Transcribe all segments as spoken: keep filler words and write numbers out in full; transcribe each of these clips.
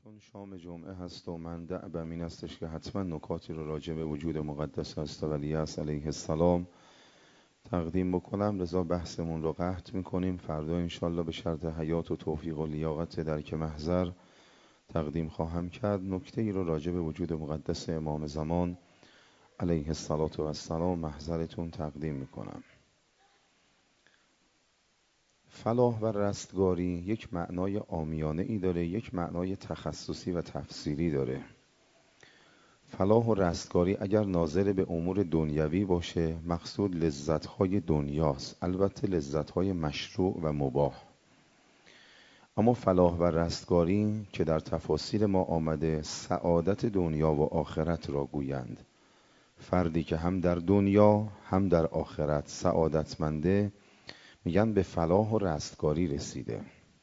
چون شام جمعه هست و من دعبم این استش که حتما نکاتی رو راجع به وجود مقدس است و الیاس علیه السلام تقدیم بکنم. لذا بحثمون رو قطع میکنیم. فردا انشالله به شرط حیات و توفیق و لیاقت درک محضر تقدیم خواهم کرد. نکته ای رو راجع به وجود مقدس امام زمان علیه السلام محضرتون تقدیم میکنم. فلاح و رستگاری یک معنای عامیانه ای داره، یک معنای تخصصی و تفسیری داره. فلاح و رستگاری اگر ناظر به امور دنیوی باشه مقصود لذت‌های دنیاست، البته لذت‌های مشروع و مباح. اما فلاح و رستگاری که در تفاسیر ما آمده سعادت دنیا و آخرت را گویند. فردی که هم در دنیا هم در آخرت سعادتمنده میگن به فلاح و رستگاری رسیده.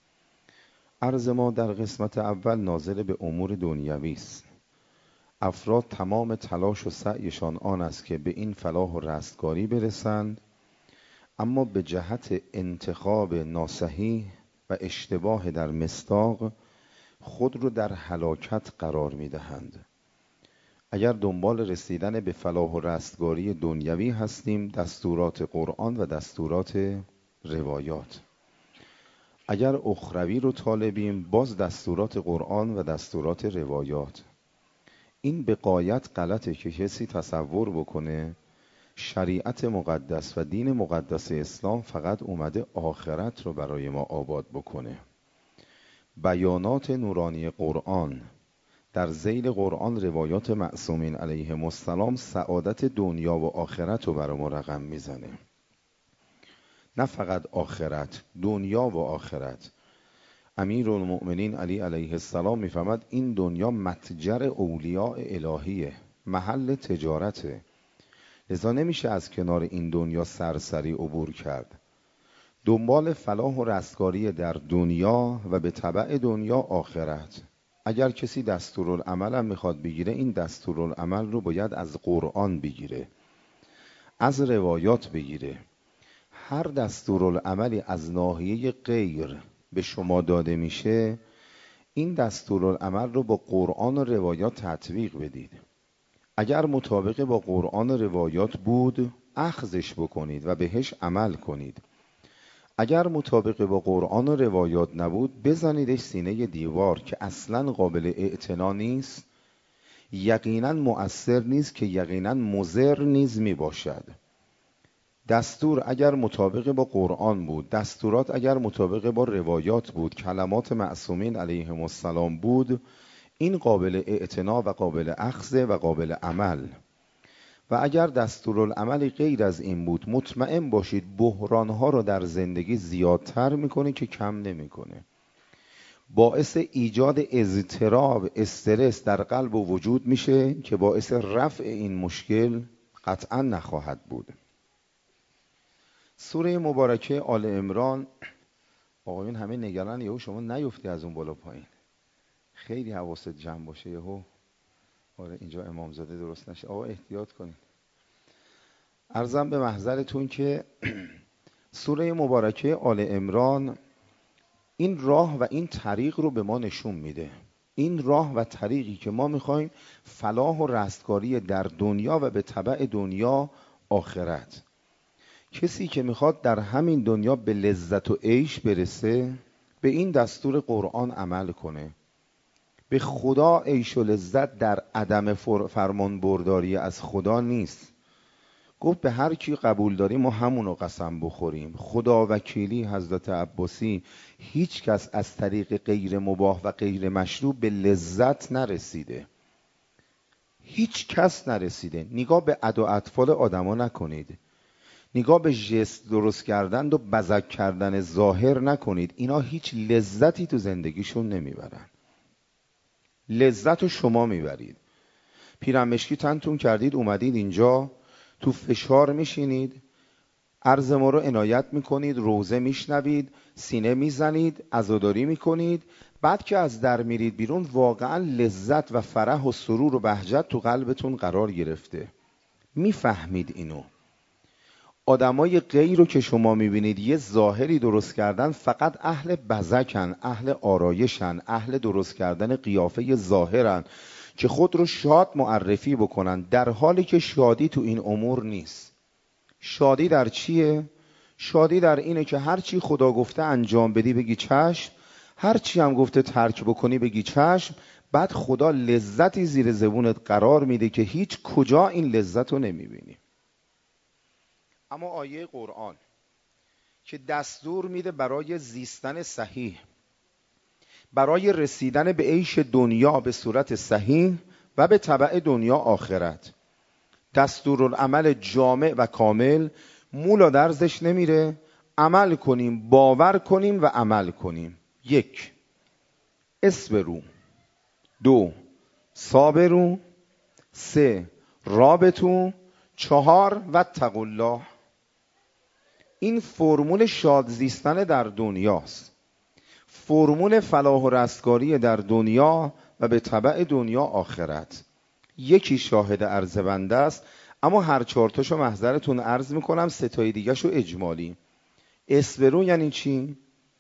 عرض ما در قسمت اول ناظر به امور دنیوی است. افراد تمام تلاش و سعیشان آن است که به این فلاح و رستگاری برسند، اما به جهت انتخاب ناصحیح و اشتباه در مصداق خود رو در هلاکت قرار میدهند. اگر دنبال رسیدن به فلاح و رستگاری دنیوی هستیم دستورات قرآن و دستورات روایات، اگر اخروی رو طالبیم باز دستورات قرآن و دستورات روایات. این به غایت غلطه که کسی تصور بکنه شریعت مقدس و دین مقدس اسلام فقط اومده آخرت رو برای ما آباد بکنه. بیانات نورانی قرآن در ذیل قرآن روایات معصومین علیهم السلام سعادت دنیا و آخرت رو برای ما رقم میزنه. نه فقط آخرت، دنیا و آخرت. امیرالمؤمنین علی علیه السلام میفهمد این دنیا متجر اولیاء الهیه، محل تجارته، لذا نمیشه از کنار این دنیا سرسری عبور کرد. دنبال فلاح و رستگاری در دنیا و به تبع دنیا آخرت. اگر کسی دستورالعمل هم میخواد بگیره این دستورالعمل رو باید از قرآن بگیره، از روایات بگیره. هر دستورالعملی از ناحیه غیر به شما داده میشه این دستورالعمل رو با قرآن و روایات تطبیق بدید. اگر مطابق با قرآن و روایات بود اخذش بکنید و بهش عمل کنید. اگر مطابق با قرآن و روایات نبود بزنیدش سینه دیوار که اصلا قابل اعتنا نیست، یقینا مؤثر نیست، که یقینا مضر نیز می باشد. دستور اگر مطابق با قرآن بود، دستورات اگر مطابق با روایات بود، کلمات معصومین علیهم السلام بود، این قابل اعتنا و قابل اخذ و قابل عمل. و اگر دستورالعمل غیر از این بود مطمئن باشید بحرانها رو در زندگی زیادتر میکنه که کم نمیکنه. باعث ایجاد اضطراب، استرس در قلب و وجود میشه که باعث رفع این مشکل قطعا نخواهد بود. سوره مبارکه آل عمران، آقایون همه نگران یهو شما نیفتی از اون بالا پایین، خیلی حواست جمع باشه یهو آره اینجا امامزاده درست نشه. آقا احتیاط کنید. عرضم به محضرتون که سوره مبارکه آل عمران این راه و این طریق رو به ما نشون میده. این راه و طریقی که ما میخوایم فلاح و رستگاری در دنیا و به تبع دنیا آخرت. کسی که میخواد در همین دنیا به لذت و عیش برسه به این دستور قرآن عمل کنه. به خدا عیش و لذت در عدم فرمان برداری از خدا نیست. گفت به هر کی قبول داریم ما همونو قسم بخوریم. خدا وکیلی حضرت عباسی هیچ کس از طریق غیر مباح و غیر مشروع به لذت نرسیده. هیچ کس نرسیده. نگاه به عد و اطفال آدما نکنید. نگاه به ژست درست کردن و بزک کردن ظاهر نکنید. اینا هیچ لذتی تو زندگیشون نمیبرن. لذت رو شما میبرید. پیرمشکی تنتون کردید اومدید اینجا تو فشار میشینید، عرض ما رو عنایت میکنید، روزه میشنوید، سینه میزنید، عزاداری میکنید. بعد که از در میرید بیرون واقعا لذت و فرح و سرور و بهجت تو قلبتون قرار گرفته. میفهمید اینو. آدمای غیر رو که شما میبینید یه ظاهری درست کردن، فقط اهل بزکن، اهل آرایشن، اهل درست کردن قیافه ظاهرن که خود رو شاد معرفی بکنن، در حالی که شادی تو این امور نیست. شادی در چیه؟ شادی در اینه که هرچی خدا گفته انجام بدی بگی چشم، هرچی هم گفته ترک بکنی بگی چشم، بعد خدا لذتی زیر زبونت قرار میده که هیچ کجا این لذت رو نمیبینی. اما آیه قرآن که دستور میده برای زیستن صحیح، برای رسیدن به عیش دنیا به صورت صحیح و به تبع دنیا آخرت، دستورالعمل جامع و کامل، مولا درزش نمیره، عمل کنیم، باور کنیم و عمل کنیم. یک، اصبرو. دو، صابرو. سه، رابطو. چهار، واتقوا الله. این فرمول شاد زیستن در دنیاست، فرمول فلاح و رستگاری در دنیا و به تبع دنیا آخرت. یکی شاهد عرض بنده است، اما هر چهارتاشو محضرتون عرض میکنم، ستای دیگه شو اجمالی. اصبرو یعنی چی؟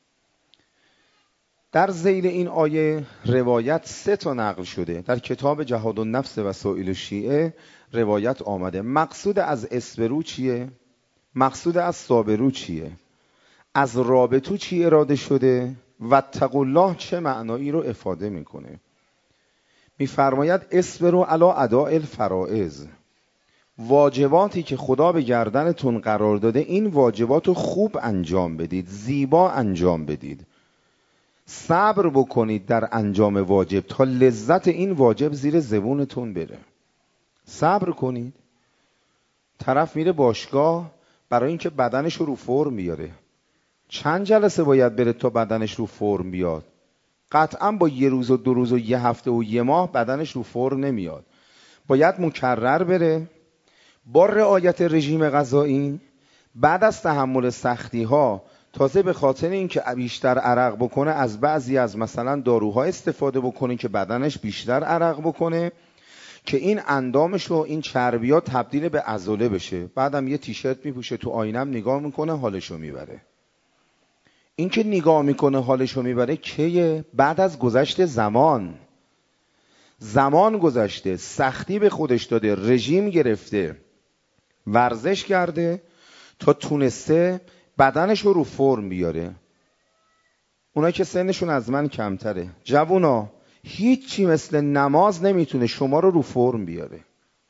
در ذیل این آیه روایت سه تا نقل شده در کتاب جهاد النفس وسائل الشیعه، روایت آمده. مقصود از اصبرو چیه؟ مقصود از صابرو چیه؟ از رابطو چی اراده شده؟ واتقوا الله چه معنایی رو افاده میکنه؟ میفرماید اصبروا علی اداء الفرائض. واجباتی که خدا به گردنتون قرار داده، این واجبات رو خوب انجام بدید، زیبا انجام بدید، صبر بکنید در انجام واجب تا لذت این واجب زیر زبونتون بره. صبر کنید. طرف میره باشگاه برای اینکه بدنش رو رو فرم بیاره، چند جلسه باید بره تا بدنش رو فرم بیاد؟ قطعا با یه روز و دو روز و یه هفته و یه ماه بدنش رو فرم نمیاد. باید مکرر بره با رعایت رژیم غذایی، بعد از تحمل سختی ها، تازه به خاطر اینکه بیشتر عرق بکنه از بعضی از مثلا داروها استفاده بکنه که بدنش بیشتر عرق بکنه، که این اندامش و این چربیات تبدیل به عضله بشه. بعدم یه تیشرت میپوشه، تو آینم نگاه میکنه، حالشو میبره. این که نگاه میکنه حالشو میبره کیه؟ بعد از گذشت زمان. زمان گذشته، سختی به خودش داده، رژیم گرفته، ورزش کرده تا تونسته بدنش رو رو فرم بیاره. اونا که سنشون از من کمتره، جوونا، هیچی مثل نماز نمیتونه شما رو رو فرم بیاره.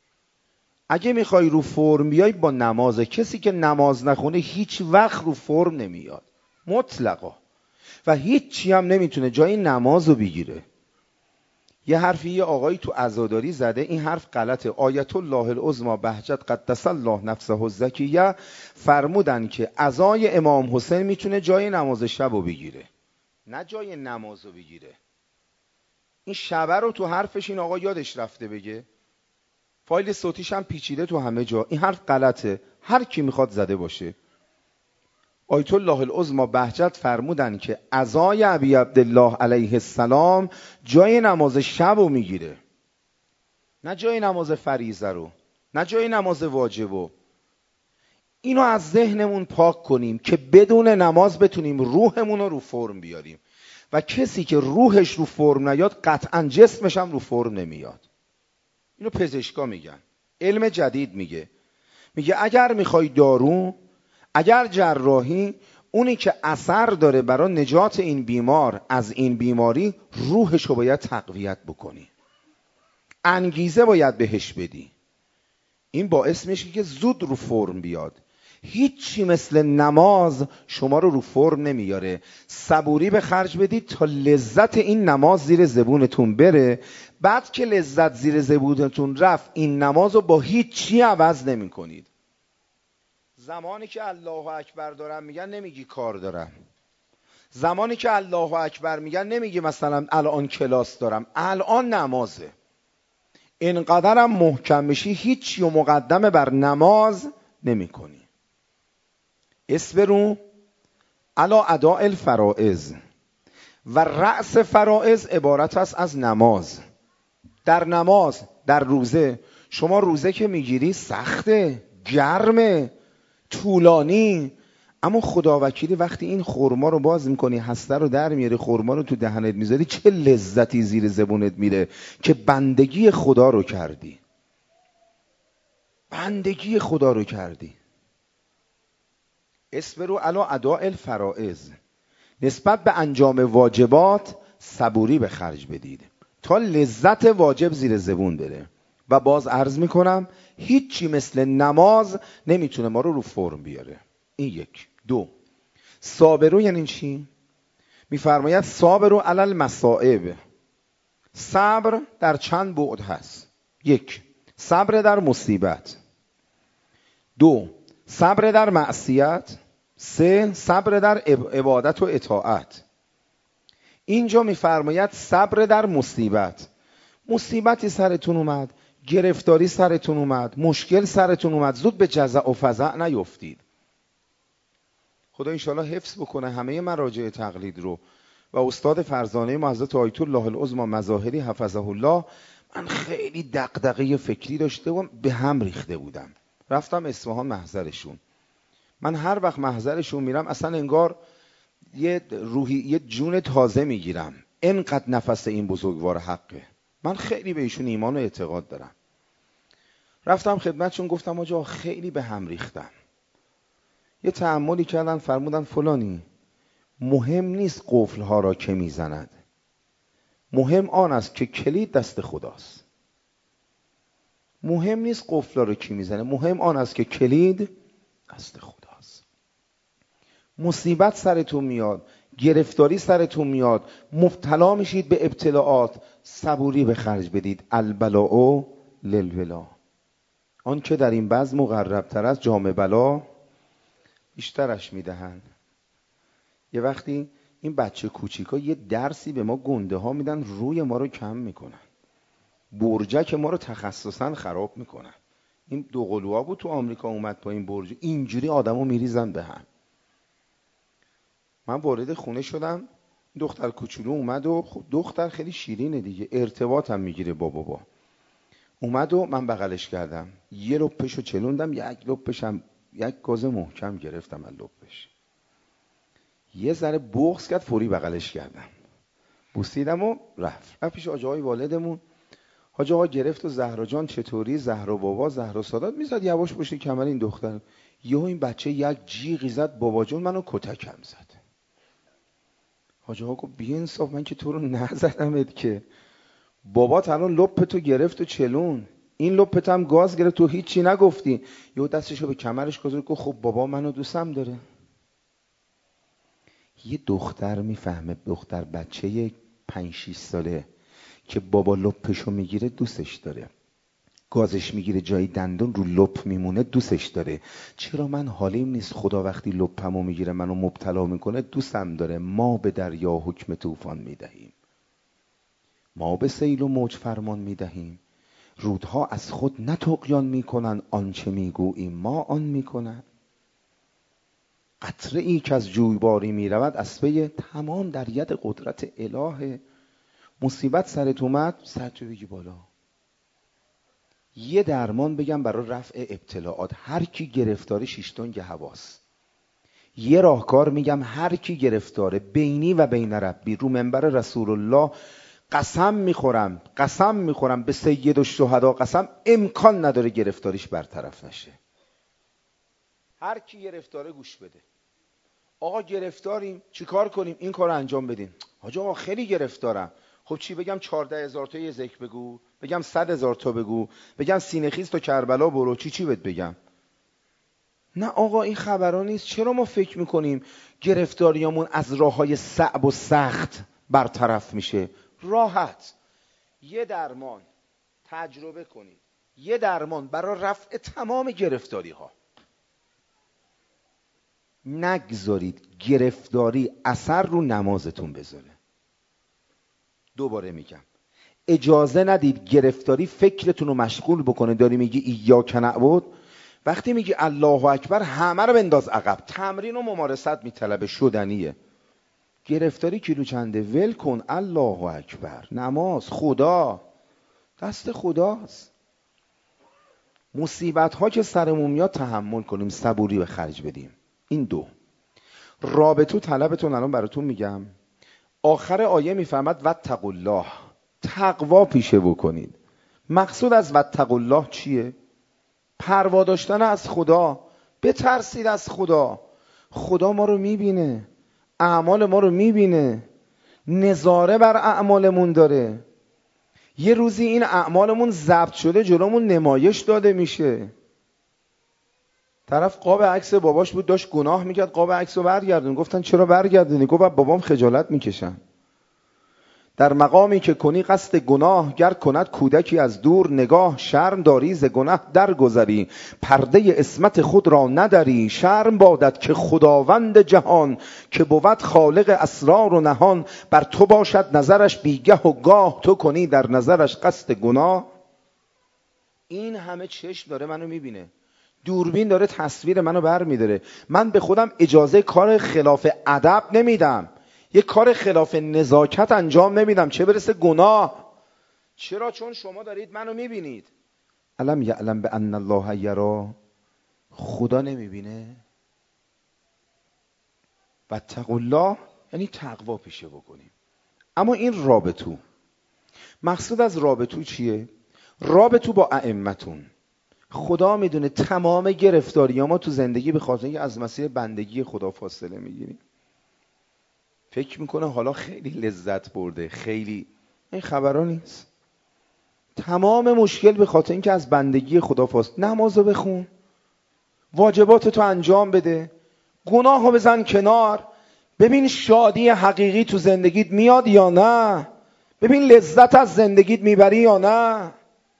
اگه میخوای رو فرم بیای با نمازه. کسی که نماز نخونه هیچ وقت رو فرم نمیاد مطلقا، و هیچی هم نمیتونه جای نماز رو بگیره. یه حرفی یه آقایی تو عزاداری زده، این حرف غلطه. آیت الله العظمی بهجت قدس الله نفسه الزکیه فرمودن که عزای امام حسین میتونه جای نماز شب رو بگیره، نه جای نماز رو بگیره. این شبه رو تو حرفش این آقا یادش رفته بگه، فایل صوتیش هم پیچیده تو همه جا. این حرف غلطه، هر کی میخواد زده باشه. آیت الله العظمی بهجت فرمودن که عزای ابی عبدالله علیه السلام جای نماز شب رو میگیره، نه جای نماز فریضه رو، نه جای نماز واجب رو. اینو از ذهنمون پاک کنیم که بدون نماز بتونیم روحمون رو رو فرم بیاریم. و کسی که روحش رو فرم نیاد قطعا جسمش هم رو فرم نمیاد. اینو پزشکا میگن، علم جدید میگه. میگه اگر میخوای دارو، اگر جراحی، اونی که اثر داره برای نجات این بیمار از این بیماری، روحشو باید تقویت بکنی، انگیزه باید بهش بدی. این باعث میشه که زود رو فرم بیاد. هیچی مثل نماز شما رو رو فرم نمیاره. صبوری به خرج بدید تا لذت این نماز زیر زبونتون بره. بعد که لذت زیر زبونتون رفت، این نماز رو با هیچی عوض نمی کنید. زمانی که الله اکبر دارم میگن نمیگی کار دارم. زمانی که الله اکبر میگن نمیگی مثلا الان کلاس دارم، الان نمازه. اینقدرم محکم بشی هیچی و مقدمه بر نماز نمی کنی. اصبروا علی اداء الفرائض. و رأس فرائض عبارت است از نماز. در نماز، در روزه، شما روزه که میگیری سخته، گرمه، طولانی. اما خداوکیلی وقتی این خرما رو باز میکنی، هسته رو در میاری، خرما رو تو دهنت میذاری، چه لذتی زیر زبونت میره که بندگی خدا رو کردی. بندگی خدا رو کردی. اصبروا علی اداء الفرائض، نسبت به انجام واجبات صبوری به خرج بدید تا لذت واجب زیر زبون بره. و باز عرض میکنم هیچی مثل نماز نمیتونه ما رو رو فرم بیاره. این یک. دو، صابرو یعنی چی؟ میفرماید صابرو علی المصائب. صبر در چند بعد هست. یک، صبر در مصیبت. دو، صبر در معصیت. سه، صبر در عبادت و اطاعت. اینجا میفرماید صبر در مصیبت. مصیبتی سرتون اومد، گرفتاری سرتون اومد، مشکل سرتون اومد، زود به جزع و فزع نیفتید. خدا انشاءالله حفظ بکنه همه مراجع تقلید رو. و استاد فرزانه ما حضرت آیت الله العظمی مظاهری حفظه الله، من خیلی دغدغه فکری داشته و به هم ریخته بودم. رفتم اصفهان محضرشون. من هر وقت محضرشون میرم اصلا انگار یه روحی، یه جون تازه میگیرم. اینقدر نفس این بزرگوار حقه. من خیلی به ایشون ایمان و اعتقاد دارم. رفتم خدمتشون گفتم آجا خیلی به هم ریختم. یه تأملی کردن، فرمودن فلانی، مهم نیست قفلها را که میزند، مهم آن است که کلید دست خداست. مهم نیست قفلها را کی میزنه، مهم آن است که کلید دست خداست. مصیبت سرتون میاد، گرفتاری سرتون میاد، مبتلا میشید به ابتلاعات، صبوری به خرج بدید. البلاء للولا، آن که در این بزم مقرب تر از جام بلا بیشترش میدهند. یه وقتی این بچه کوچیکا یه درسی به ما گنده ها میدن، روی ما رو کم میکنن، برجک ما رو تخصصا خراب میکنن. این دو قلوها بود تو آمریکا اومد با این برج، اینجوری آدمو میریزن به هم. من وارد خونه شدم، دختر کوچولو اومد و خب دختر خیلی شیرینه دیگه، ارتباط هم میگیره با بابا. اومد و من بغلش کردم، یه لپشو چلوندم، یک لپشم یک گاز محکم گرفتم از لپش. یه ذره بغض کرد، فوری بغلش کردم، بوسیدم و رفت. رفت پیش آجه های والدمون. حاج آقا گرفت و زهرا جان چطوری؟ زهرا بابا، زهرا سادات میزد یواش پشت کمر این دختر. یهو این بچه یک جیغی زد، بابا جون منو کتکم زد. حاج آقا گفت بی انصاف، من که تو رو نزدمت که. بابات الان لپتو گرفت و چلون، این لپت هم گاز گرفت، تو هیچی نگفتی. یهو دستشو به کمرش گذاشت، گفت خب بابا منو دوستم داره. یه دختر میفهمه، دختر بچه پنج شیش ساله که بابا لپشو میگیره دوستش داره، گازش میگیره جای دندون رو لپ میمونه دوستش داره. چرا من حالیم نیست خدا وقتی لپمو میگیره منو مبتلا میکنه دوستم داره. ما به دریا حکم طوفان میدهیم، ما به سیل و موج فرمان میدهیم. رودها از خود نه طغیان میکنن، آنچه میگوییم ما آن میکنن. قطره ای که از جویباری میرود از پی تمام در ید قدرت الهه. مصیبت سرت اومد، سرتو بگی بالا. یه درمان بگم برای رفع ابتلاعات، هر کی گرفتاره شش تنگ حواس. یه راهکار میگم، هر کی گرفتاره بینی و بین ربی، رو منبر رسول الله قسم میخورم، قسم میخورم به سید الشهدا قسم، امکان نداره گرفتاریش برطرف نشه. هر کی گرفتاره گوش بده. آقا گرفتاریم چیکار کنیم؟ این کار رو انجام بدین. حاج آقا خیلی گرفتارم. خب چی بگم؟ چهارده هزار تا یه ذکر بگو، بگم صد هزار تا بگو، بگم سینه خیز تا کربلا برو، چی چی بهت بگم؟ نه آقا این خبرها نیست. چرا ما فکر میکنیم گرفتاریامون از راههای صعب و سخت برطرف میشه؟ راحت. یه درمان تجربه کنید، یه درمان برای رفع تمام گرفتاری ها. نگذارید گرفتاری اثر رو نمازتون بذاره. دوباره میگم، اجازه ندید گرفتاری فکرتون رو مشغول بکنه. داری میگی ایاک نعبد، وقتی میگی الله اکبر همه رو بنداز عقب. تمرین و ممارست میطلبه، شدنیه. گرفتاری کیلو چنده؟ ول کن. الله اکبر، نماز، خدا دست خداست. مصیبت ها که سرمون میاد تحمل کنیم، صبوری به خرج بدیم. این دو. رابطه طلبتون الان براتون میگم. آخر آیه میفهمد واتقوا الله، تقوا پیشه بکنید. مقصود از واتقوا الله چیه؟ پروا داشتن از خدا. بترسید از خدا. خدا ما رو میبینه، اعمال ما رو میبینه، نظاره بر اعمالمون داره. یه روزی این اعمالمون ضبط شده جلومون نمایش داده میشه. طرف قاب عکس باباش بود داشت گناه میکرد، قاب عکس رو برگردون. گفتن چرا برگردونی؟ گفت بابام خجالت میکشن. در مقامی که کنی قصد گناه، گر کند کودکی از دور نگاه. شرم داری ز گناه درگذری، پرده عصمت خود را نداری. شرم بادت که خداوند جهان، که بود خالق اسرار و نهان. بر تو باشد نظرش بیگه و گاه، تو کنی در نظرش قصد گناه. این همه چشم داره منو میبینه، دوربین داره تصویر منو بر میداره. من به خودم اجازه کار خلاف ادب نمیدم، یک کار خلاف نزاکت انجام نمیدم، چه برسه گناه. چرا؟ چون شما دارید منو میبینید. الم یعلم بان الله یرا، خدا نمیبینه؟ واتقوا الله یعنی تقوا پیشه بکنیم. اما این رابطو، مقصود از رابطو چیه؟ رابطو با ائمتون. خدا میدونه تمام گرفتاری ما تو زندگی به خاطر اینکه از مسیر بندگی خدا فاصله میگیریم. فکر میکنه حالا خیلی لذت برده، خیلی، این خبرها نیست. تمام مشکل به خاطر اینکه از بندگی خدا فاصله. نمازو بخون، واجباتتو انجام بده، گناهو بزن کنار، ببین شادی حقیقی تو زندگیت میاد یا نه، ببین لذت از زندگیت میبری یا نه.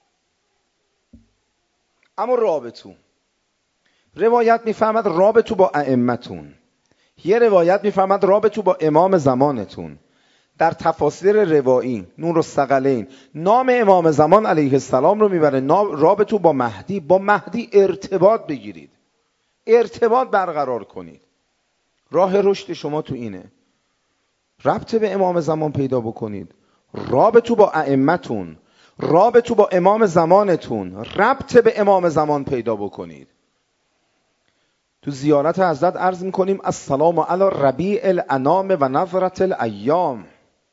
اما رابطو، روایت میفهمد رابطو با ائمتون، یه روایت میفهمد رابطو با امام زمانتون. در تفاسیر روایی نور الثقلین نام امام زمان علیه السلام رو میبره، رابطو با مهدی. با مهدی ارتباط بگیرید، ارتباط برقرار کنید. راه رشد شما تو اینه، ربط به امام زمان پیدا بکنید. رابطو با ائمتون، رابطو با امام زمانتون، ربط به امام زمان پیدا بکنید. تو زیارت حضرت عرض میکنیم السلام علی ربیع الانام و نظرت الایام.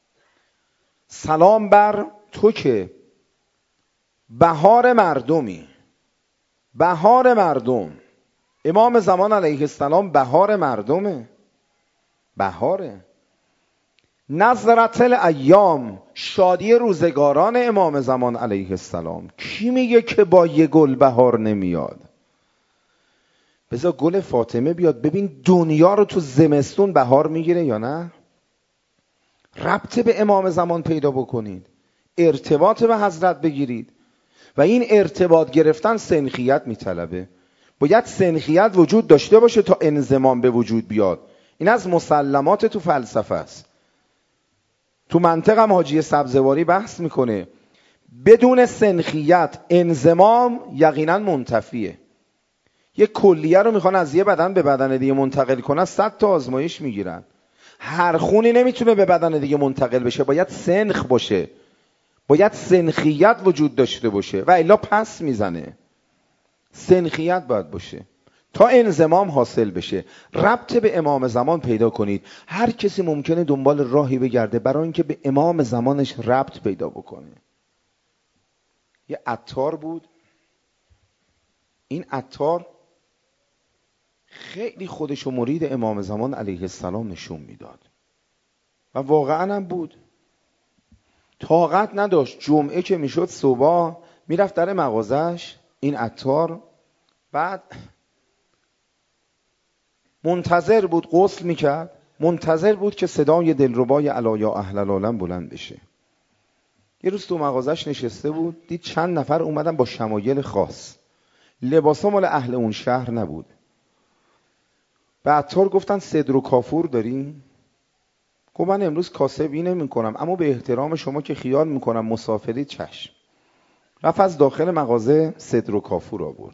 سلام بر تو که بهار مردمی، بهار مردم. امام زمان علیه السلام بهار مردمه، بهاره. نظرت الایام، شادی روزگاران امام زمان علیه السلام. کی میگه که با یه گل بهار نمیاد؟ بذار گل فاطمه بیاد ببین دنیا رو تو زمستون بهار میگیره یا نه. ربط به امام زمان پیدا بکنید، ارتباط به حضرت بگیرید. و این ارتباط گرفتن سنخیت میطلبه. باید سنخیت وجود داشته باشه تا انضمام به وجود بیاد. این از مسلمات تو فلسفه است. تو منطق هم حاجی سبزواری بحث میکنه بدون سنخیت انضمام یقینا منتفیه. یه کلیه رو میخوان از یه بدن به بدن دیگه منتقل کنن، صد تا آزمایش میگیرن. هر خونی نمیتونه به بدن دیگه منتقل بشه، باید سنخ باشه، باید سنخیت وجود داشته باشه و الا پس میزنه. سنخیت باید باشه تا انضمام حاصل بشه. ربط به امام زمان پیدا کنید. هر کسی ممکنه دنبال راهی بگرده برای اینکه به امام زمانش ربط پیدا بکنه. یه عطار بود، این عطار خیلی خودشو مرید امام زمان علیه السلام نشون میداد و واقعا هم بود. طاقت نداشت، جمعه که میشد صبح میرفت در مغازش این عطار، بعد منتظر بود، غسل میکرد، منتظر بود که صدای دلربای الا یا اهل العالم بلند بشه. یه روز تو مغازش نشسته بود، دید چند نفر اومدن با شمایل خاص، لباسا مال اهل اون شهر نبود. به عطار گفتن صدر و کافور داری؟ گفت من امروز کاسبی نمی کنم، اما به احترام شما که خیال میکنم مسافری چشم. رفت از داخل مغازه صدر و کافور آورد.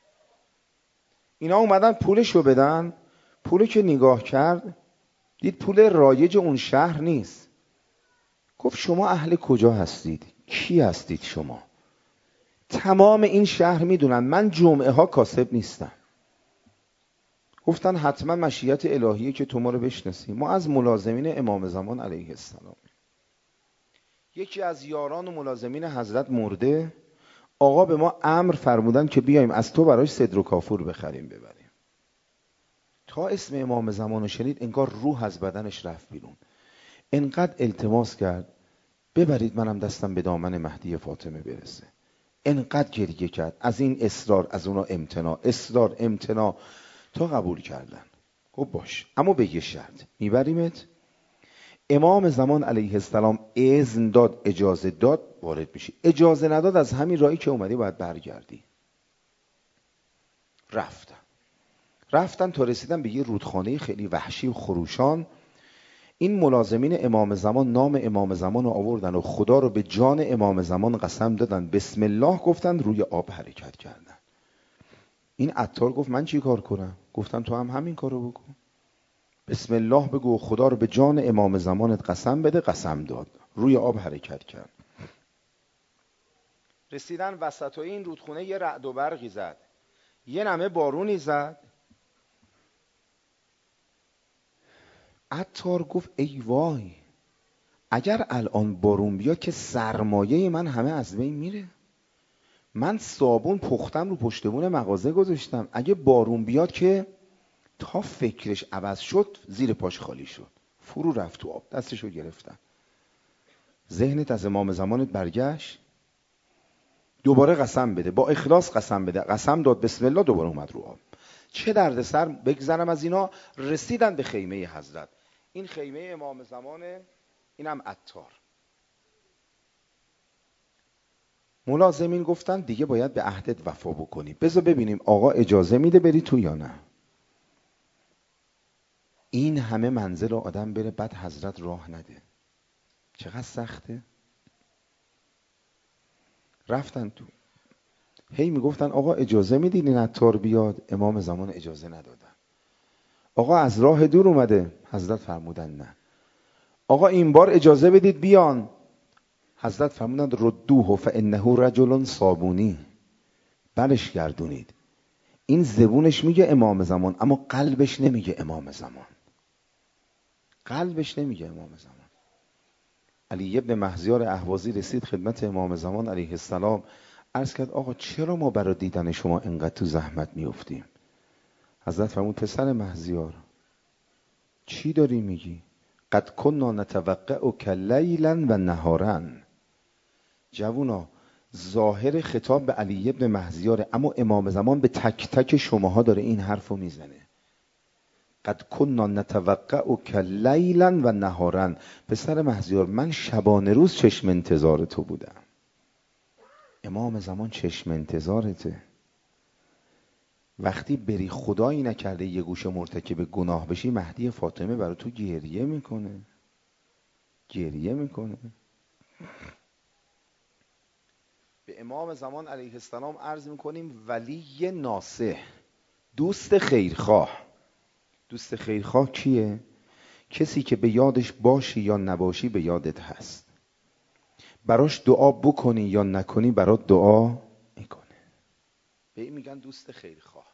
اینا اومدن پولشو بدن. پولو که نگاه کرد دید پول رایج اون شهر نیست. گفت شما اهل کجا هستید؟ کی هستید شما؟ تمام این شهر میدونن من جمعه ها کاسب نیستم. گفتن حتما مشیت الهیه که تو ما رو بشناسی. ما از ملازمین امام زمان علیه السلام، یکی از یاران و ملازمین حضرت مرده، آقا به ما امر فرمودن که بیایم از تو براش صدر و کافور بخریم ببریم. تا اسم امام زمان رو شنید انگار روح از بدنش رفت بیرون. انقدر التماس کرد ببرید منم دستم به دامن مهدی فاطمه برسه. انقدر گریه کرد، از این اصرار از اونا امتناع، اصرار امتناع، تا قبول کردن. گفت باش اما به یه شرط میبریمت. امام زمان علیه السلام اذن داد، اجازه داد، وارد میشی. اجازه نداد از همین راهی که اومدی باید برگردی. رفتن رفتن تا رسیدن به یه رودخانه خیلی وحشی و خروشان. این ملازمین امام زمان نام امام زمان رو آوردن و خدا رو به جان امام زمان قسم دادن، بسم الله گفتن، روی آب حرکت کردن. این عطار گفت من چی کار کنم؟ گفتن تو هم همین کارو بکن، بسم الله بگو، خدا رو به جان امام زمانت قسم بده. قسم داد، روی آب حرکت کرد. رسیدن وسط این رودخونه یه رعد و برقی زد، یه نمه بارونی زد. عطار گفت ای وای، اگر الان بارون بیاد که سرمایه من همه از بین میره. من صابون پختم رو پشتبون مغازه گذاشتم، اگه بارون بیاد که تا فکرش عوض شد زیر پاش خالی شد، فرو رفت تو آب. دستشو گرفتن. ذهنت از امام زمانت برگشت، دوباره قسم بده، با اخلاص قسم بده. قسم داد، بسم الله، دوباره اومد رو آب. چه درد سر بگذرم از اینا. رسیدن به خیمه حضرت. این خیمه امام زمانه، اینم عطار. ملازمین گفتن دیگه باید به عهدت وفا بکنی، بذار ببینیم آقا اجازه میده بری تو یا نه. این همه منزل آدم بره بعد حضرت راه نده، چقدر سخته. رفتن تو، هی میگفتن آقا اجازه میدین این عطار بیاد؟ امام زمان اجازه ندادن. آقا از راه دور اومده، حضرت فرمودن نه. آقا این بار اجازه بدید بیان، حضرت فرمودن ردوه فانه رجل صابونی، برش گردونید. این زبونش میگه امام زمان اما قلبش نمیگه امام زمان، قلبش نمیگه امام زمان. علی ابن مهزیار اهوازی رسید خدمت امام زمان علیه السلام، عرض کرد آقا چرا ما برای دیدن شما انقدر تو زحمت میافتیم؟ حضرت فرمود پسر مهزیار چی داری میگی؟ قد کنا نتوقع لیلا و نهارا. جوونا، ظاهر خطاب به علی ابن مهزیاره، اما امام زمان به تک تک شماها داره این حرفو میزنه. قد کنا نتوقع لیلا و نهارا. پسر مهزیار من شبانه روز چشم انتظار تو بودم. امام زمان چشم انتظارته. وقتی بری خدایی نکرده یه گوشه مرتکب گناه بشی، مهدی فاطمه برای تو گریه میکنه، گریه میکنه. به امام زمان علیه السلام عرض میکنیم ولی ناصح، دوست خیرخواه. دوست خیرخواه کیه؟ کسی که به یادش باشی یا نباشی به یادت هست، براش دعا بکنی یا نکنی برات دعا میکنه. به این میگن دوست خیرخواه.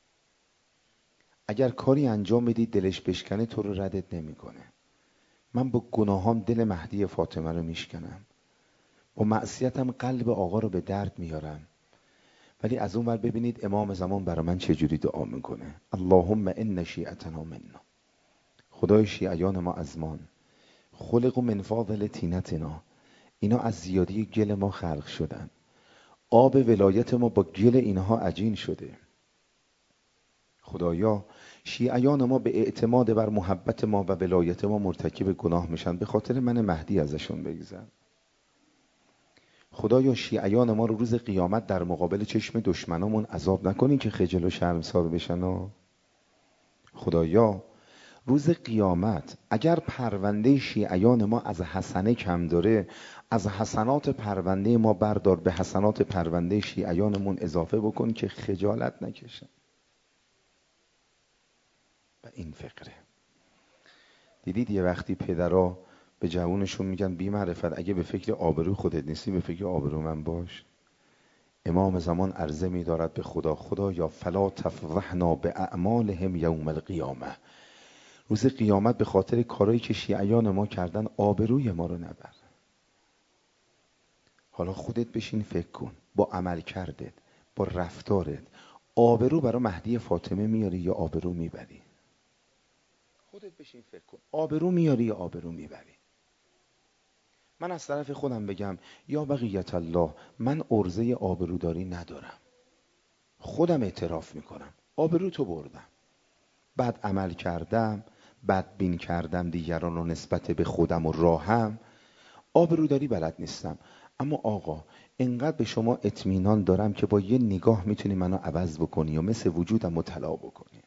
اگر کاری انجام بدی دلش بشکنه تو رو ردت نمیکنه. من با گناهام دل مهدی فاطمه رو میشکنم، با معصیتم قلب آقا رو به درد میارم، ولی از اون ور ببینید امام زمان برای من چجوری دعا میکنه. اللهم ان شیعتنا منا. خدای شیعیان ما از مان، خلق من فاضل طینتنا، اینا از زیادی گل ما خلق شدن. آب ولایت ما با گل اینها عجین شده. خدایا شیعیان ما به اعتماد بر محبت ما و ولایت ما مرتکب گناه میشن، به خاطر من مهدی ازشون بگذر. خدایا شیعیان ما رو روز قیامت در مقابل چشم دشمنامون عذاب نکنی که خجل و شرمسار بشن. و خدایا روز قیامت اگر پرونده شیعیان ما از حسنه کم داره، از حسنات پرونده ما بردار، به حسنات پرونده شیعیانمون اضافه بکن که خجالت نکشن. و این فقره. دیدید یه وقتی پدرها به جوونشون میگن بی معرفت اگه به فکر آبرو خودت نیستی به فکر آبرو من باش. امام زمان عرضه می دارد به خدا: خدا یا فلا تفضحنا به اعمالهم یوم القیامه، روز قیامت به خاطر کارایی که شیعیان ما کردن آبروی ما رو نبر. حالا خودت بشین فکر کن، با عمل کردت، با رفتارت، آبرو برای مهدی فاطمه میاری یا آبرو میبری؟ خودت بشین فکر کن، آبرو میاری یا آبرو میبری؟ من از طرف خودم بگم یا بقیت الله، من عرضه آبروداری ندارم، خودم اعتراف میکنم آبرو تو بردم، بد عمل کردم، بدبین کردم دیگران رو نسبت به خودم و راهم، آبروداری بلد نیستم. اما آقا انقدر به شما اطمینان دارم که با یه نگاه میتونی منو عوض بکنی و مثل وجودم رو طلا بکنی.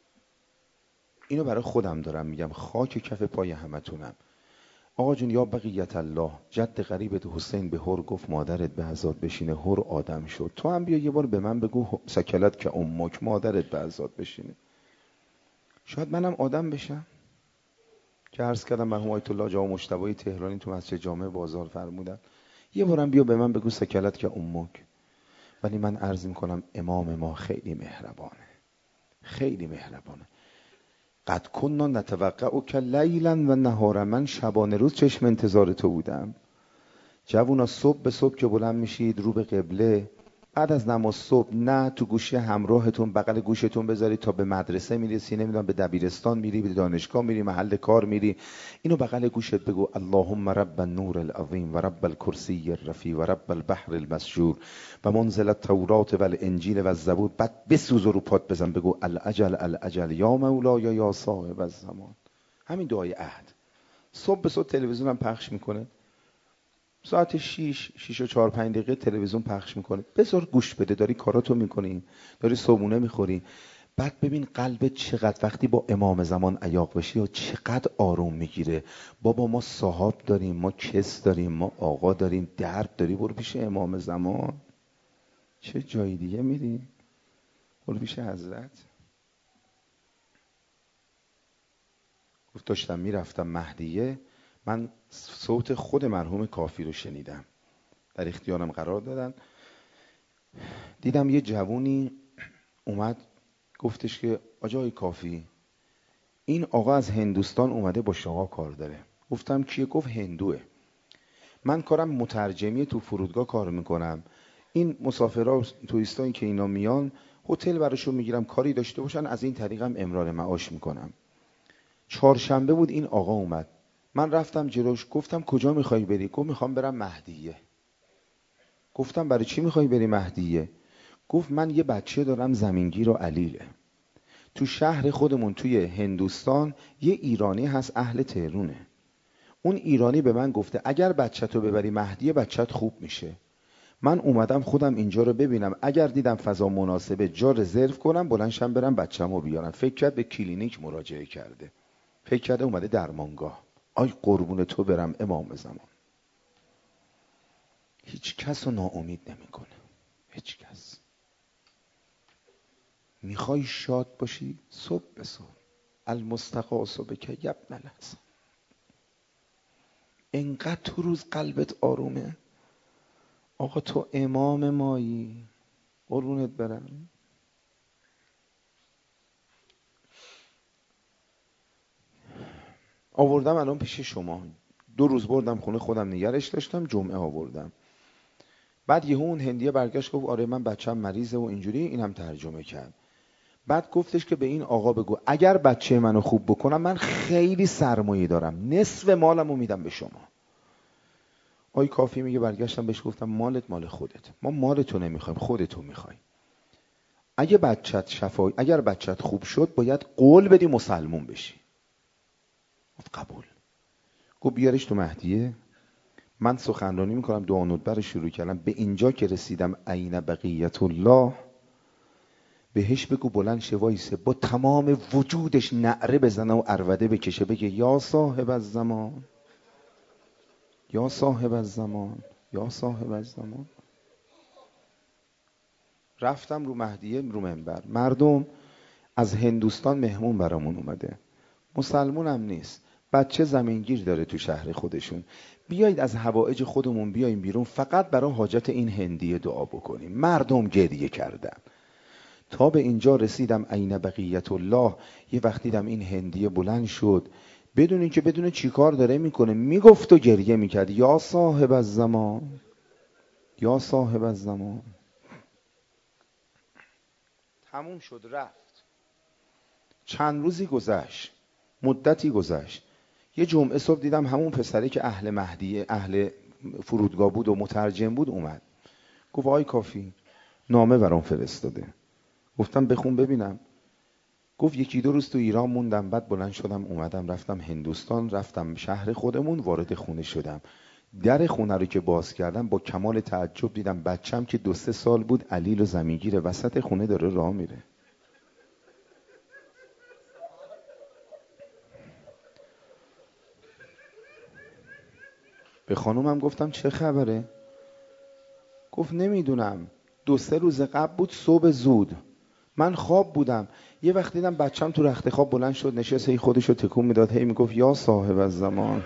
اینو برای خودم دارم میگم، خاک کف پای همتونم. آقا جون یا بقیت الله، جد غریبت حسین به هر گفت مادرت به عزاد بشینه، هر آدم شد. تو هم بیا یه بار به من بگو سکلت که امک، مادرت به عزاد بشینه. شاید منم آدم بشم که عرض کردم مرحوم آیت الله جا مجتبی تهرانی تو مسجد جامع بازار فرمودن یه بارم بیا به من بگو سکلت که امک. ولی من عرض میکنم امام ما خیلی مهربانه، خیلی مهربانه. قد کننا نتوقع که لیلا و نهارا، من شبانه روز چشم انتظار تو بودم. جوونا صبح به صبح که بلند میشید رو به قبله، بعد از نماز صبح نه تو گوشی همراهتون بغل گوشتون بذارید تا به مدرسه میرسی، نمیدونم به دبیرستان میری، به دانشگاه میری، محل کار میری، اینو بغل گوشت بگو اللهم رب النور العظیم و رب الکرسی الرفیع و رب البحر المسجور و منزل التوراة و الانجیل و الزبور. بعد بسوز و رو پات بزن بگو الاجل الاجل یا مولا یا یا صاحب الزمان. همین دعای عهد. صبح به صبح تلویزیون هم پخش میکنه، ساعت شیش، شیش و چهار پنج دقیقه تلویزیون پخش میکنه، بذار گوش بده، داری کاراتو میکنی، داری صبحونه میخوری. بعد ببین قلبت چقدر وقتی با امام زمان عیاق بشی و چقدر آروم میگیره. بابا ما صحاب داریم، ما کس داریم، ما آقا داریم، درد داری، برو پیش امام زمان. چه جای دیگه میری؟ برو پیش حضرت. گفت داشتم میرفتم مهدیه، من صوت خود مرحوم کافی رو شنیدم، در اختیارم قرار دادن. دیدم یه جوونی اومد گفتش که آجای کافی، این آقا از هندوستان اومده با شما کار داره. گفتم کیه؟ گفت هندوه. من کارم مترجمی، تو فرودگاه کار میکنم، این مسافرها توریستایی که اینا میان هتل براشون میگیرم، کاری داشته باشن از این طریقم امرار معاش میکنم. چهارشنبه بود این آقا اومد، من رفتم جلوش گفتم کجا میخوای بری؟ گفت میخوام برم مهدیه. گفتم برای چی میخوای بری مهدیه؟ گفت من یه بچه دارم زمینگیر و علیله، تو شهر خودمون توی هندوستان یه ایرانی هست اهل تهرونه، اون ایرانی به من گفته اگر بچه‌تو ببری مهدیه بچه‌ت خوب میشه. من اومدم خودم اینجا رو ببینم، اگر دیدم فضا مناسبه جا رزرو کنم بلندشم برم بچه‌مو بیارم. فکر کرد به کلینیک مراجعه کرده، فکر کرده اومده درمانگاه. آی قربون تو برم امام زمان، هیچ کس رو ناامید نمیکنه، هیچ کس. میخوای شاد باشی صبح به صبح المستغاث بک یبن الحسن، انقدر تو روز قلبت آرومه. آقا تو امام مایی، قربونت برم. آوردم الان پیش شما، دو روز بردم خونه خودم نگرش داشتم، جمعه آوردم. بعد یهو اون هندیه برگشت گفت آره من بچم مریضه و اینجوری، اینم ترجمه کرد. بعد گفتش که به این آقا بگو اگر بچه منو خوب بکنم من خیلی سرمایه دارم، نصف مالمو میدم به شما. آی کافی میگه برگشتم بهش گفتم مالت مال خودت، ما مالتو نمیخوایم، خودتو میخوای. اگه بچت شفا، اگر بچت خوب شد باید قول بدی مسلمون بشی. گفت قبول. گفت بیارش تو مهدیه. من سخنرانی میکنم، دعا ندبه رو شروع کردم، به اینجا که رسیدم عین بقیت الله، بهش بگو بلند شه وایسه با تمام وجودش نعره بزنه و عربده بکشه بگه یا صاحب الزمان، یا صاحب الزمان، یا صاحب الزمان. رفتم رو مهدیه، رو منبر، مردم از هندوستان مهمون برامون اومده، مسلمون هم نیست. بچه زمینگیر داره تو شهر خودشون. بیایید از حوائج خودمون بیاییم بیرون، فقط برای حاجت این هندیه دعا بکنیم. مردم گریه کردن. تا به اینجا رسیدم عین بقیت الله. یه وقت دیدم این هندیه بلند شد، بدون اینکه بدون چی کار داره میکنه، میگفت و گریه میکرد: یا صاحب الزمان، یا صاحب الزمان. تموم شد، رفت. چند روزی گذشت، مدتی گذشت. یه جمعه صبح دیدم همون پسری که اهل مهدیه، اهل فرودگاه بود و مترجم بود، اومد. گفت آی کافی، نامه برام فرستاده. گفتم بخون ببینم. گفت یکی دو روز تو ایران موندم، بعد بلند شدم اومدم، رفتم هندوستان، رفتم شهر خودمون، وارد خونه شدم. در خونه رو که باز کردم با کمال تعجب دیدم بچم که دو سه سال بود علیل و زمینگیر وسط خونه داره راه میره. به خانومم گفتم چه خبره؟ گفت نمیدونم، دو سه روز قبل بود صبح زود من خواب بودم، یه وقت دیدم بچم تو رخت خواب بلند شد نشست، هی خودشو تکون میداد، هی میگفت یا صاحب الزمان،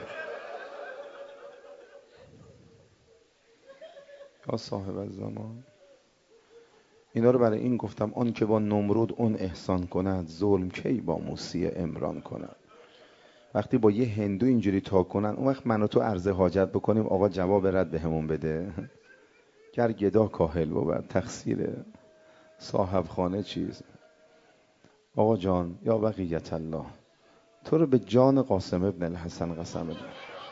یا صاحب الزمان. اینا رو برای این گفتم آن که با نمرود اون احسان کند، ظلم کی با موسی عمران کند. وقتی با یه هندو اینجوری تا کنن، اون وقت من و تو عرض حاجت بکنیم آقا جواب رد به همون بده. گر گدا کاهل بود تقصیر صاحب خانه چیز. آقا جان یا بقیت الله، تو رو به جان قاسم ابن الحسن قسم بدم.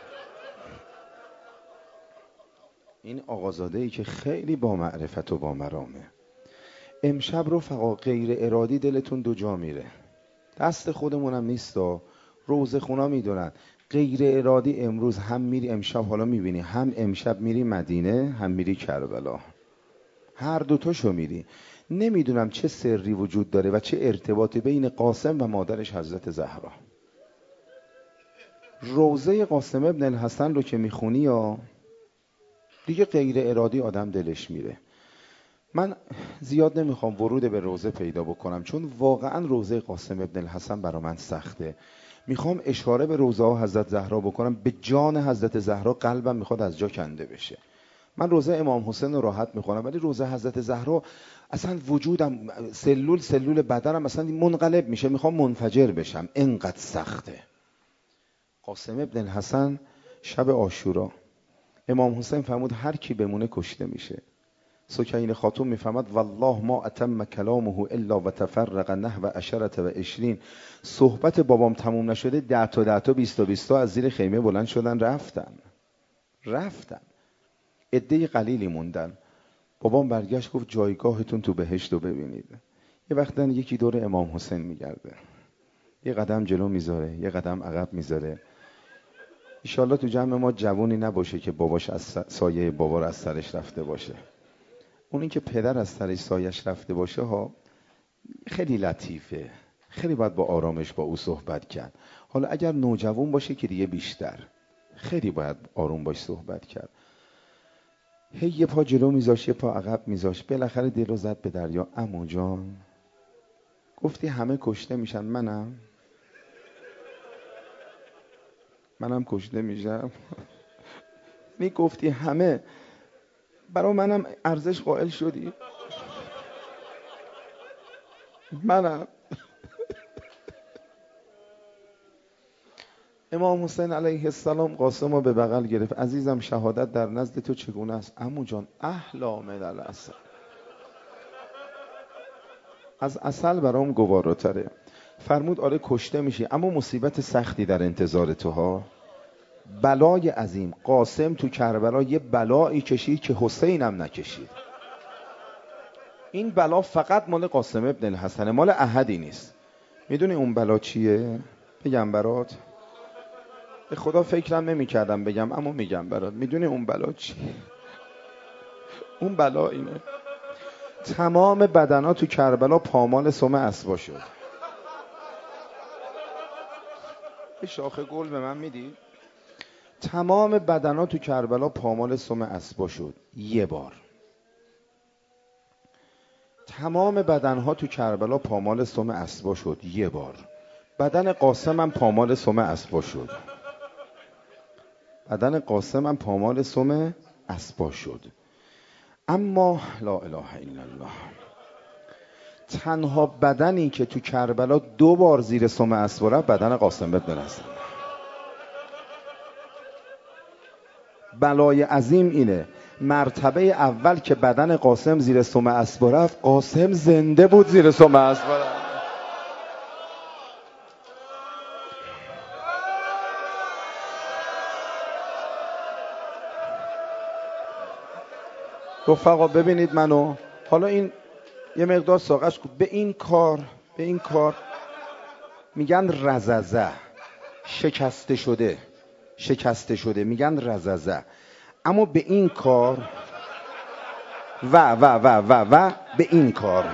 این آقازاده ای که خیلی با معرفت و با مرامه. امشب رفقا غیر ارادی دلتون دو جا میره، دست خودمونم نیستا، روزه خونا میدونن. غیر ارادی امروز هم میری، امشب حالا میبینی، هم امشب میری مدینه، هم میری کربلا، هر دوتاشو میری. نمیدونم چه سری وجود داره و چه ارتباطی بین قاسم و مادرش حضرت زهرا. روزه قاسم ابن الحسن رو که میخونی یا دیگه غیر ارادی آدم دلش میره. من زیاد نمیخوام ورود به روزه پیدا بکنم، چون واقعا روزه قاسم ابن الحسن برا من سخته. میخوام اشاره به روزه ها حضرت زهرا بکنم، به جان حضرت زهرا قلبم میخواد از جا کنده بشه. من روزه امام حسین رو راحت میخونم، ولی روزه حضرت زهرا اصلا وجودم، سلول سلول بدنم اصلا منقلب میشه، میخوام منفجر بشم، انقدر سخته. قاسم ابن الحسن شب عاشورا، امام حسین فرمود هر کی بمونه کشته میشه. سکینه خاتون میفهمد والله ما اتم کلامه الا و تفرق نحو عشرت و عشرین. صحبت بابام تموم نشده، ده تا ده تا بیست تا بیست تا از زیر خیمه بلند شدن رفتن رفتن عده قلیلی موندن. بابام برگشت گفت جایگاهتون تو بهشت رو ببینید. یه وقتا یکی دور امام حسین میگرده، یه قدم جلو میذاره، یه قدم عقب میذاره. انشالله تو جمع ما جوونی نباشه که باباش از سایه بابا رو از سرش رفته باشه. اونی که پدر از سرش سایش رفته باشه ها خیلی لطیفه، خیلی باید با آرامش با او صحبت کرد. حالا اگر نوجوان باشه که دیگه بیشتر، خیلی باید آروم باش صحبت کرد. هی یه پا جلو میذاش یه پا عقب میذاش، بالاخره دل رو زد به دریا. عمو جان گفتی همه کشته میشن، منم منم کشته میشم. می گفتی همه، برای منم ارزش قائل شدی، منم. امام حسین علیه السلام قاسم رو به بغل گرفت. عزیزم شهادت در نزد تو چگونه است؟ عمو جان احلی من العسل، از عسل برام گواراتره. فرمود آره کشته میشی، اما مصیبت سختی در انتظار تو ها، بلای عظیم. قاسم تو کربلا یه بلایی کشید که حسین هم نکشید. این بلا فقط مال قاسم ابن الحسن، مال احدی نیست. میدونی اون بلا چیه؟ بگم برات؟ به خدا فکرم نمی کردم بگم، اما میگم برات. میدونی اون بلا چیه؟ اون بلا اینه: تمام بدنا تو کربلا پامال سم اسبا شد. یه شاخه گل به من میدی؟ تمام بدنا تو کربلا پامال سم اسبا شد یه بار. تمام بدنها تو کربلا پامال سم اسبا شد یه بار. بدن قاسم هم پامال سم اسبا شد. بدن قاسم هم پامال سم اسبا شد. اما لا اله الا الله، تنها بدنی که تو کربلا دو بار زیر سم اسبا رفت بدن قاسم بن حسن. بلای عظیم اینه مرتبه اول که بدن قاسم زیر سم اسبا رفت، قاسم زنده بود زیر سم اسبا رفت. رفقا ببینید منو، حالا این یه مقدار ساقش به این کار به این کار میگن رززه، شکسته شده شکسته شده میگن رززه. اما به این کار و و و و و به این کار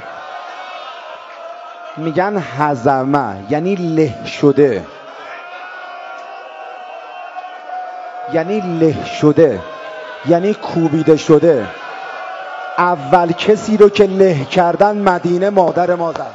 میگن هزمه، یعنی له شده، یعنی له شده، یعنی کوبیده شده. اول کسی رو که له کردن مدینه مادر ما زهرا.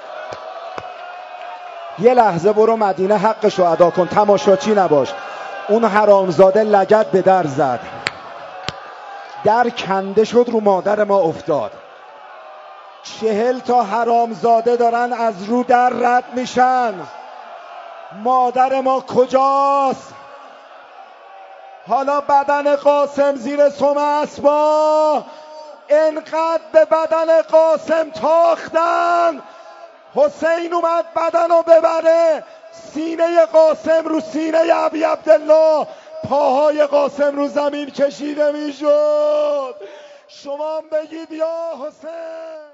یه لحظه برو مدینه حقشو ادا کن، تماشاچی نباش. اون حرامزاده لگد به در زد، در کنده شد، رو مادر ما افتاد. چهل تا حرامزاده دارن از رو در رد میشن. مادر ما کجاست؟ حالا بدن قاسم زیر سم اسبا، انقدر به بدن قاسم تاختن، حسین اومد بدن رو ببره، سینه قاسم رو سینه ابی عبدالله، پاهای قاسم رو زمین کشیده میشد. شما بگید یا حسین.